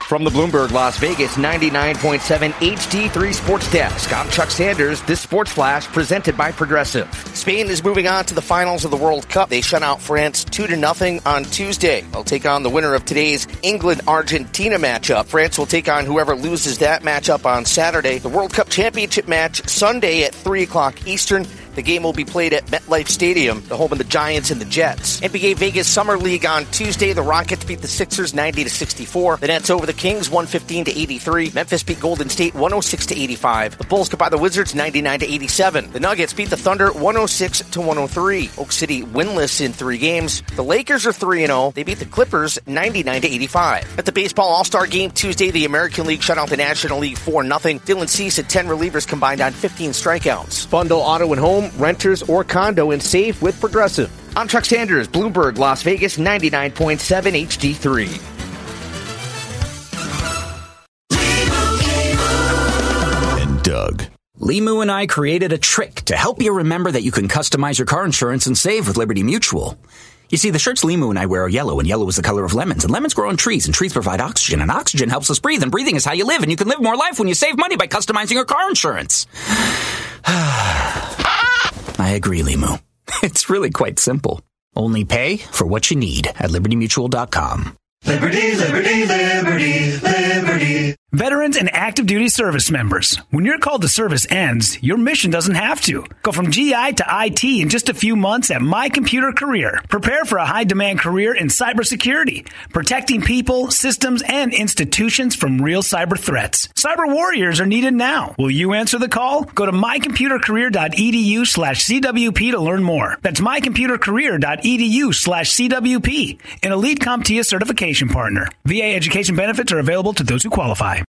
From the Bloomberg Las Vegas 99.7 HD3 Sports Desk, I'm Chuck Sanders. This Sports Flash presented by Progressive. Spain is moving on to the finals of the World Cup. They shut out France 2-0 on Tuesday. They'll take on the winner of today's England-Argentina matchup. France will take on whoever loses that matchup on Saturday. The World Cup Championship match Sunday at 3 o'clock Eastern. The game will be played at MetLife Stadium, the home of the Giants and the Jets. NBA Vegas Summer League on Tuesday. The Rockets beat the Sixers 90-64. The Nets over the Kings 115-83. Memphis beat Golden State 106-85. The Bulls got by the Wizards 99-87. The Nuggets beat the Thunder 106-103. Oak City winless in 3 games. The Lakers are 3-0. They beat the Clippers 99-85. At the Baseball All-Star Game Tuesday, the American League shut out the National League 4-0. Dylan Cease had 10 relievers combined on 15 strikeouts. Bundle auto and home, renters, or condo and save with Progressive. I'm Chuck Sanders, Bloomberg Las Vegas 99.7 HD3. And Doug. Limu and I created a trick to help you remember that you can customize your car insurance and save with Liberty Mutual. You see, the shirts Limu and I wear are yellow, and yellow is the color of lemons, and lemons grow on trees, and trees provide oxygen, and oxygen helps us breathe, and breathing is how you live, and you can live more life when you save money by customizing your car insurance. I agree, Limu. It's really quite simple. Only pay for what you need at LibertyMutual.com. Liberty, liberty, liberty, liberty. Veterans and active duty service members. When your call to service ends, your mission doesn't have to. Go from GI to IT in just a few months at My Computer Career. Prepare for a high-demand career in cybersecurity, protecting people, systems, and institutions from real cyber threats. Cyber warriors are needed now. Will you answer the call? Go to mycomputercareer.edu/CWP to learn more. That's mycomputercareer.edu/CWP, an elite CompTIA certification partner. VA education benefits are available to those who qualify.